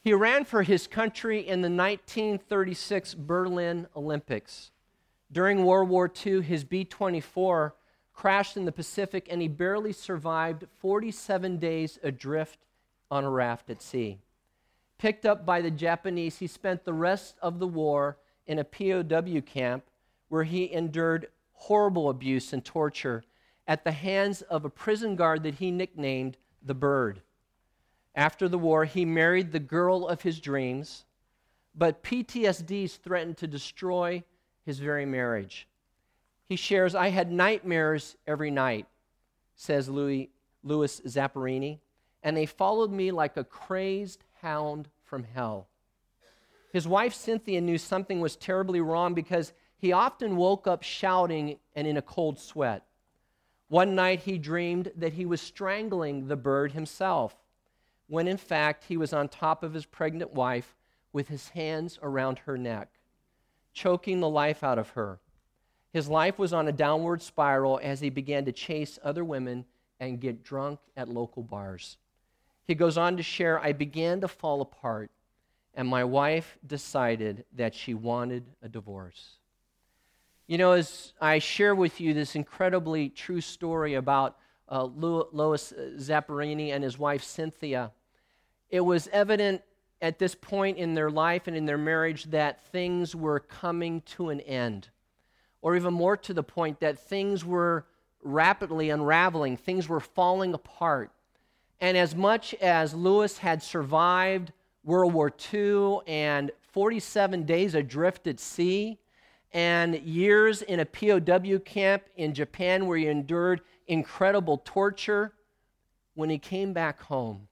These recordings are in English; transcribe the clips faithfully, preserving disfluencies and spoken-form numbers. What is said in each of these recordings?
He ran for his country in the nineteen thirty-six Berlin Olympics. During World War Two, his B twenty-four crashed in the Pacific, and he barely survived forty-seven days adrift on a raft at sea. Picked up by the Japanese, he spent the rest of the war in a P O W camp where he endured horrible abuse and torture at the hands of a prison guard that he nicknamed the Bird. After the war, he married the girl of his dreams, but P T S Ds threatened to destroy his very marriage. He shares, "I had nightmares every night," says Louis, Louis Zapparini, "and they followed me like a crazed hound from hell." His wife Cynthia knew something was terribly wrong because he often woke up shouting and in a cold sweat. One night he dreamed that he was strangling the Bird himself, when in fact he was on top of his pregnant wife with his hands around her neck, choking the life out of her. His life was on a downward spiral as he began to chase other women and get drunk at local bars. He goes on to share, "I began to fall apart, and my wife decided that she wanted a divorce." You know, as I share with you this incredibly true story about uh, Louis Zapparini and his wife Cynthia, it was evident at this point in their life and in their marriage that things were coming to an end, or even more to the point that things were rapidly unraveling, things were falling apart. And as much as Louis had survived World War Two and forty-seven days adrift at sea, and years in a P O W camp in Japan where he endured incredible torture, when he came back home,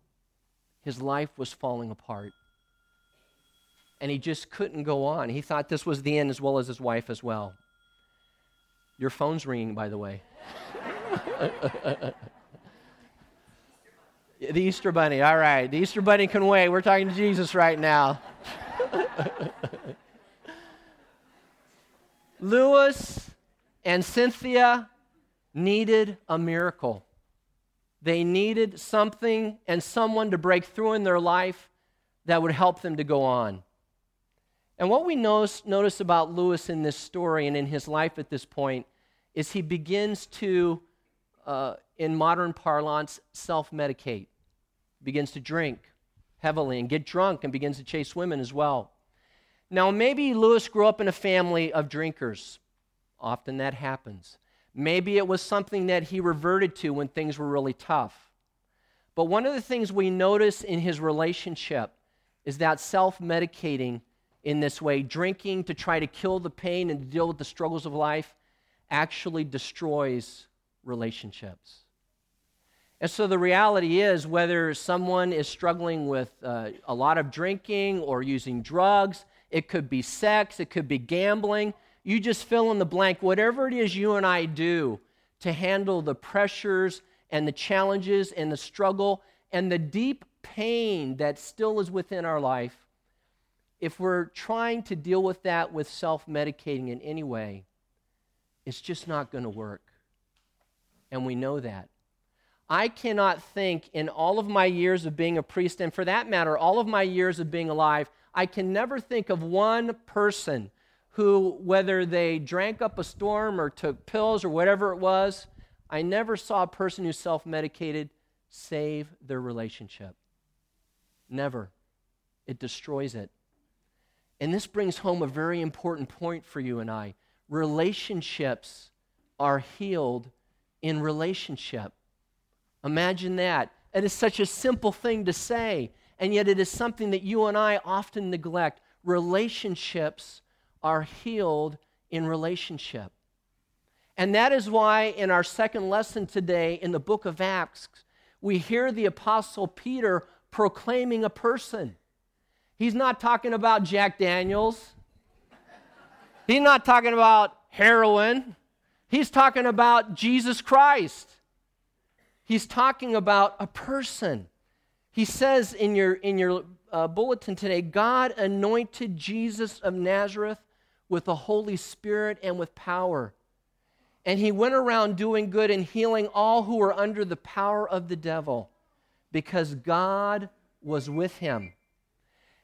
his life was falling apart. And he just couldn't go on. He thought this was the end, as well as his wife as well. Your phone's ringing, by the way. The Easter Bunny, all right. The Easter Bunny can wait. We're talking to Jesus right now. Louis and Cynthia needed a miracle. They needed something and someone to break through in their life that would help them to go on. And what we notice, notice about Louis in this story and in his life at this point is he begins to, uh, in modern parlance, self-medicate. Begins to drink heavily and get drunk and begins to chase women as well. Now, maybe Louis grew up in a family of drinkers. Often that happens. Maybe it was something that he reverted to when things were really tough. But one of the things we notice in his relationship is that self-medicating in this way, drinking to try to kill the pain and to deal with the struggles of life, actually destroys relationships. And so the reality is, whether someone is struggling with uh, a lot of drinking or using drugs, it could be sex, it could be gambling, you just fill in the blank. Whatever it is you and I do to handle the pressures and the challenges and the struggle and the deep pain that still is within our life, if we're trying to deal with that with self-medicating in any way, it's just not going to work. And we know that. I cannot think in all of my years of being a priest, and for that matter, all of my years of being alive, I can never think of one person who, whether they drank up a storm or took pills or whatever it was, I never saw a person who self-medicated save their relationship. Never. It destroys it. And this brings home a very important point for you and I. Relationships are healed in relationship. Imagine that. It is such a simple thing to say, and yet it is something that you and I often neglect. Relationships are healed in relationship. And that is why in our second lesson today in the book of Acts, we hear the Apostle Peter proclaiming a person. He's not talking about Jack Daniels. He's not talking about heroin. He's talking about Jesus Christ. He's talking about a person. He says in your, in your uh, bulletin today, God anointed Jesus of Nazareth with the Holy Spirit and with power. And he went around doing good and healing all who were under the power of the devil, because God was with him.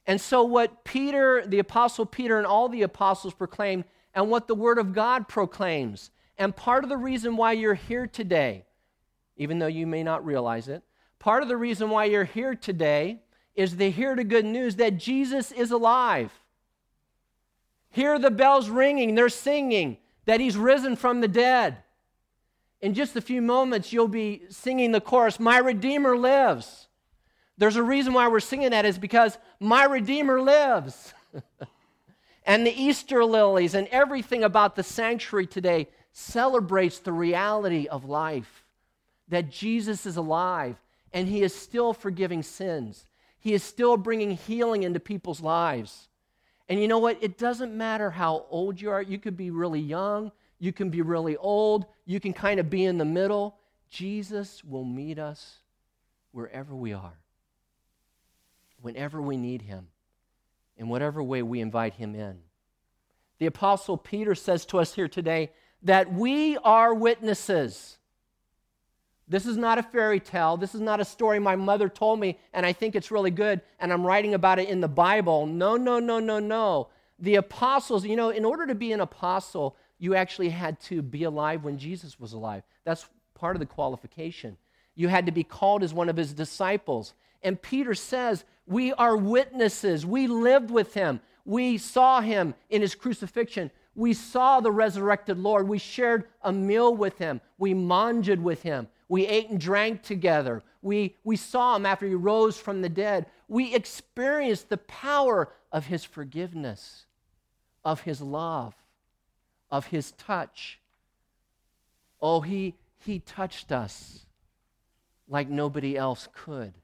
And so what Peter, the Apostle Peter and all the apostles proclaimed, and what the Word of God proclaims, and part of the reason why you're here today, even though you may not realize it, part of the reason why you're here today is to hear the good news that Jesus is alive. Hear the bells ringing, they're singing that He's risen from the dead. In just a few moments, you'll be singing the chorus, "My Redeemer lives." There's a reason why we're singing that is because my Redeemer lives. And the Easter lilies and everything about the sanctuary today celebrates the reality of life, that Jesus is alive and He is still forgiving sins. He is still bringing healing into people's lives. And you know what? It doesn't matter how old you are. You could be really young. You can be really old. You can kind of be in the middle. Jesus will meet us wherever we are, whenever we need Him, in whatever way we invite Him in. The Apostle Peter says to us here today that we are witnesses. This is not a fairy tale. This is not a story my mother told me, and I think it's really good, and I'm writing about it in the Bible. No, no, no, no, no. The apostles, you know, in order to be an apostle, you actually had to be alive when Jesus was alive. That's part of the qualification. You had to be called as one of His disciples. And Peter says, we are witnesses. We lived with Him. We saw Him in His crucifixion. We saw the resurrected Lord. We shared a meal with Him. We manjed with Him. We ate and drank together. We, we saw Him after He rose from the dead. We experienced the power of His forgiveness, of His love, of His touch. Oh, He, he touched us like nobody else could.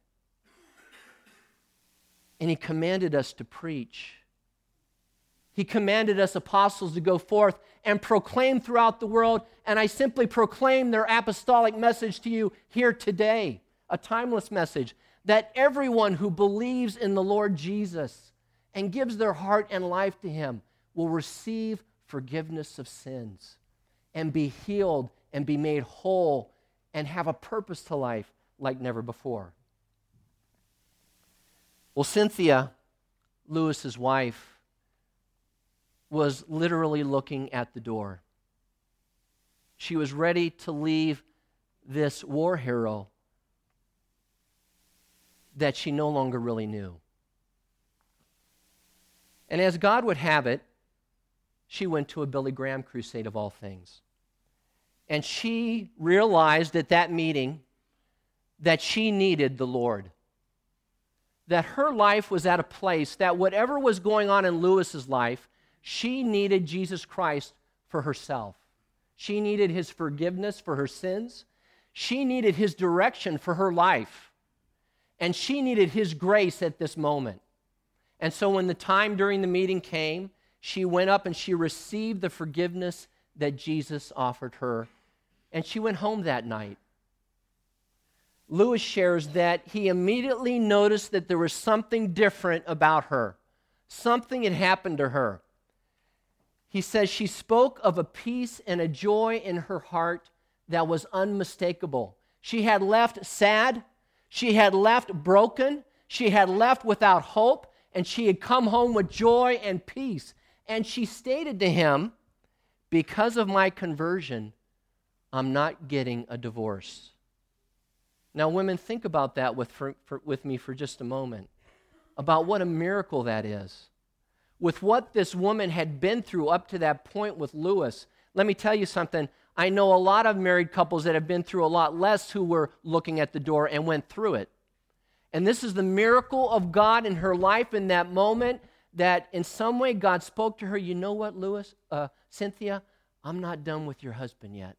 And He commanded us to preach. He commanded us apostles to go forth and proclaim throughout the world, and I simply proclaim their apostolic message to you here today, a timeless message, that everyone who believes in the Lord Jesus and gives their heart and life to Him will receive forgiveness of sins and be healed and be made whole and have a purpose to life like never before. Well, Cynthia, Lewis's wife, was literally looking at the door. She was ready to leave this war hero that she no longer really knew. And as God would have it, she went to a Billy Graham crusade of all things. And she realized at that meeting that she needed the Lord. That her life was at a place that whatever was going on in Lewis's life, she needed Jesus Christ for herself. She needed His forgiveness for her sins. She needed His direction for her life. And she needed His grace at this moment. And so when the time during the meeting came, she went up and she received the forgiveness that Jesus offered her. And she went home that night. Lewis shares that he immediately noticed that there was something different about her. Something had happened to her. He says she spoke of a peace and a joy in her heart that was unmistakable. She had left sad, she had left broken, she had left without hope, and she had come home with joy and peace. And she stated to him, because of my conversion, I'm not getting a divorce. Now, women, think about that with, for, for, with me for just a moment, about what a miracle that is. With what this woman had been through up to that point with Lewis, let me tell you something. I know a lot of married couples that have been through a lot less who were looking at the door and went through it. And this is the miracle of God in her life in that moment, that in some way God spoke to her, you know what, Lewis, uh, Cynthia, I'm not done with your husband yet.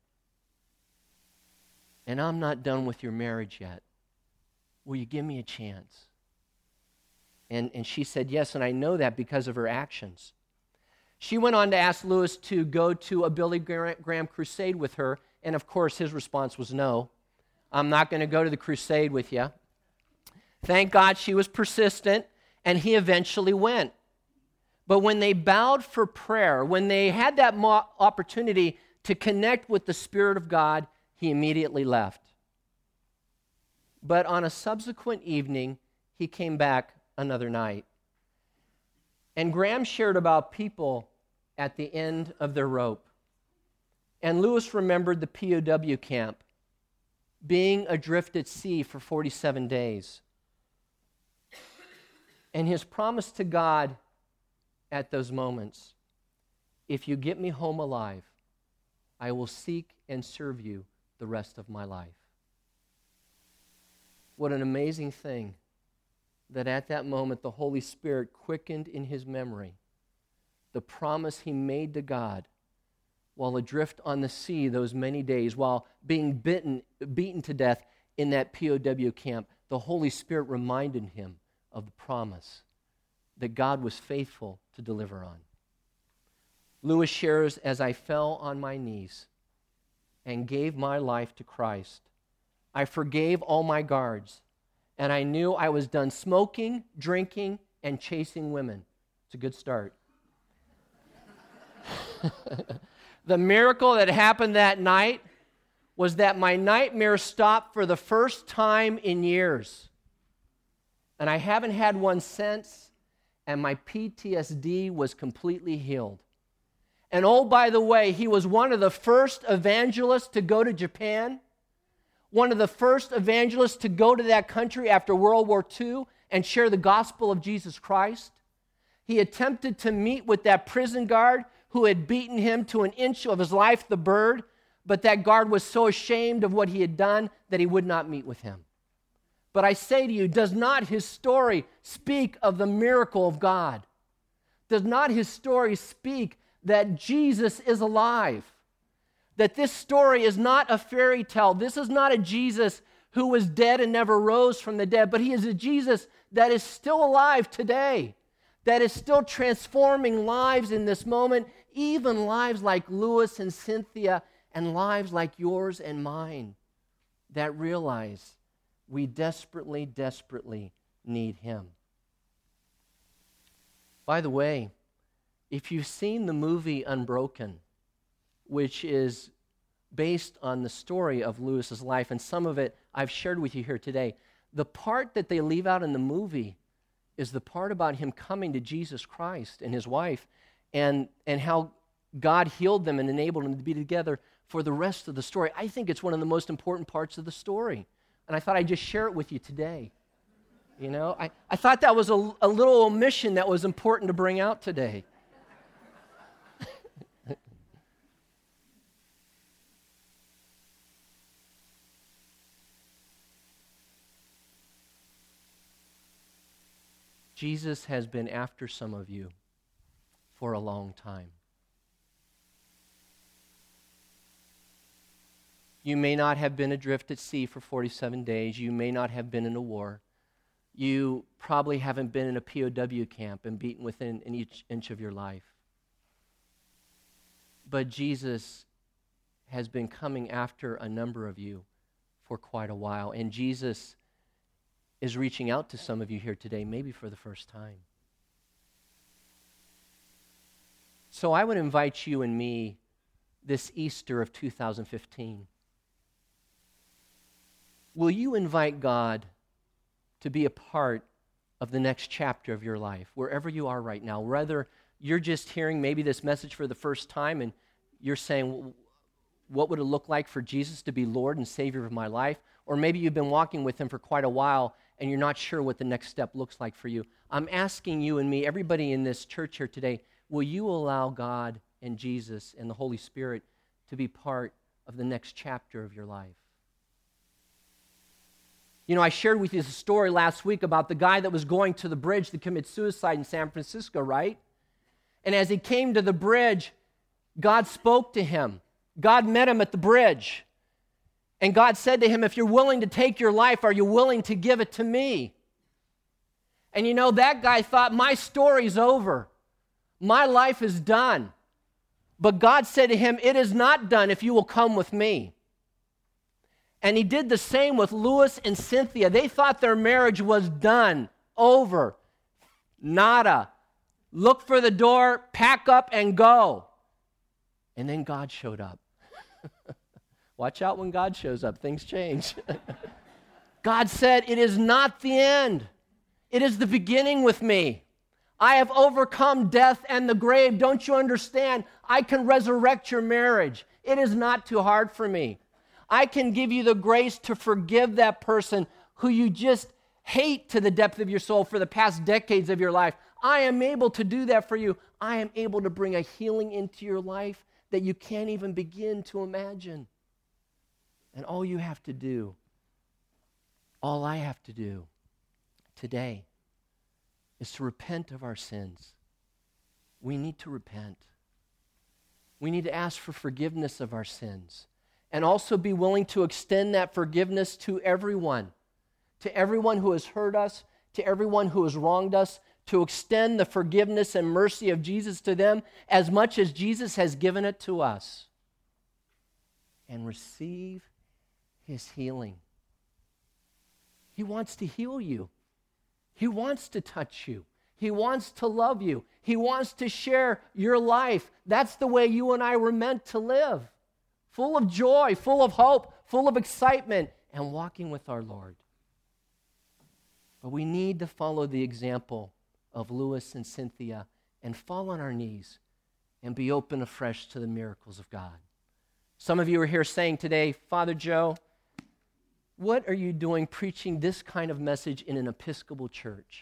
And I'm not done with your marriage yet. Will you give me a chance? And, and she said yes, and I know that because of her actions. She went on to ask Lewis to go to a Billy Graham crusade with her, and of course his response was no. I'm not going to go to the crusade with you. Thank God she was persistent, and he eventually went. But when they bowed for prayer, when they had that mo- opportunity to connect with the Spirit of God, he immediately left. But on a subsequent evening, he came back another night. And Graham shared about people at the end of their rope. And Lewis remembered the P O W camp, being adrift at sea for forty-seven days. And his promise to God at those moments, if you get me home alive, I will seek and serve you the rest of my life. What an amazing thing that at that moment the Holy Spirit quickened in his memory the promise he made to God while adrift on the sea those many days, while being bitten, beaten to death in that P O W camp. The Holy Spirit reminded him of the promise that God was faithful to deliver on. Lewis shares, as I fell on my knees and gave my life to Christ, I forgave all my guards, and I knew I was done smoking, drinking, and chasing women. It's a good start. The miracle that happened that night was that my nightmare stopped for the first time in years. And I haven't had one since, and my P T S D was completely healed. And oh, by the way, he was one of the first evangelists to go to Japan, one of the first evangelists to go to that country after World War Two and share the gospel of Jesus Christ. He attempted to meet with that prison guard who had beaten him to an inch of his life, the bird, but that guard was so ashamed of what he had done that he would not meet with him. But I say to you, does not his story speak of the miracle of God? Does not his story speak that Jesus is alive? That this story is not a fairy tale. This is not a Jesus who was dead and never rose from the dead, but he is a Jesus that is still alive today, that is still transforming lives in this moment, even lives like Lewis and Cynthia and lives like yours and mine that realize we desperately, desperately need him. By the way, if you've seen the movie Unbroken, which is based on the story of Lewis's life, and some of it I've shared with you here today, the part that they leave out in the movie is the part about him coming to Jesus Christ and his wife, and, and how God healed them and enabled them to be together for the rest of the story. I think it's one of the most important parts of the story. And I thought I'd just share it with you today. You know, I, I thought that was a, a little omission that was important to bring out today. Jesus has been after some of you for a long time. You may not have been adrift at sea for forty-seven days. You may not have been in a war. You probably haven't been in a P O W camp and beaten within an each inch of your life. But Jesus has been coming after a number of you for quite a while. And Jesus is reaching out to some of you here today, maybe for the first time. So I would invite you and me this Easter of two thousand fifteen. Will you invite God to be a part of the next chapter of your life, wherever you are right now? Whether you're just hearing maybe this message for the first time and you're saying, what would it look like for Jesus to be Lord and Savior of my life? Or maybe you've been walking with him for quite a while and you're not sure what the next step looks like for you. I'm asking you and me, everybody in this church here today, will you allow God and Jesus and the Holy Spirit to be part of the next chapter of your life? You know, I shared with you a story last week about the guy that was going to the bridge to commit suicide in San Francisco, right? And as he came to the bridge, God spoke to him. God met him at the bridge. And God said to him, if you're willing to take your life, are you willing to give it to me? And you know, that guy thought, my story's over. My life is done. But God said to him, it is not done if you will come with me. And he did the same with Lewis and Cynthia. They thought their marriage was done, over, nada. Look for the door, pack up, and go. And then God showed up. Watch out when God shows up. Things change. God said, it is not the end. It is the beginning with me. I have overcome death and the grave. Don't you understand? I can resurrect your marriage. It is not too hard for me. I can give you the grace to forgive that person who you just hate to the depth of your soul for the past decades of your life. I am able to do that for you. I am able to bring a healing into your life that you can't even begin to imagine. And all you have to do, all I have to do today is to repent of our sins. We need to repent. We need to ask for forgiveness of our sins and also be willing to extend that forgiveness to everyone, to everyone who has hurt us, to everyone who has wronged us, to extend the forgiveness and mercy of Jesus to them as much as Jesus has given it to us, and receive his healing. He wants to heal you. He wants to touch you. He wants to love you. He wants to share your life. That's the way you and I were meant to live. Full of joy, full of hope, full of excitement, and walking with our Lord. But we need to follow the example of Lewis and Cynthia and fall on our knees and be open afresh to the miracles of God. Some of you are here saying today, Father Joe, what are you doing preaching this kind of message in an Episcopal church?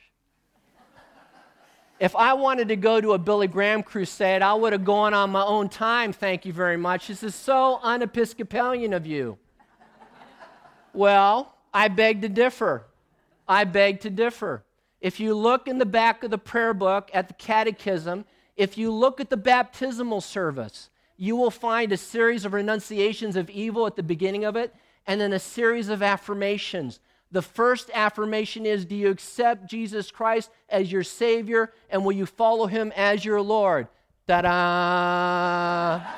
If I wanted to go to a Billy Graham crusade, I would have gone on my own time, thank you very much. This is so un-Episcopalian of you. Well, I beg to differ. I beg to differ. If you look in the back of the prayer book at the catechism, if you look at the baptismal service, you will find a series of renunciations of evil at the beginning of it, and then a series of affirmations. The first affirmation is, do you accept Jesus Christ as your Savior, and will you follow him as your Lord? Ta-da!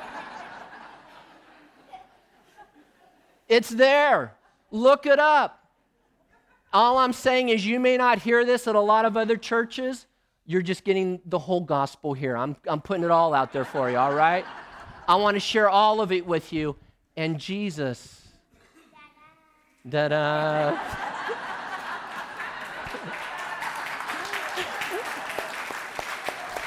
It's there. Look it up. All I'm saying is you may not hear this at a lot of other churches. You're just getting the whole gospel here. I'm, I'm putting it all out there for you, all right? I want to share all of it with you. And Jesus... Da-da.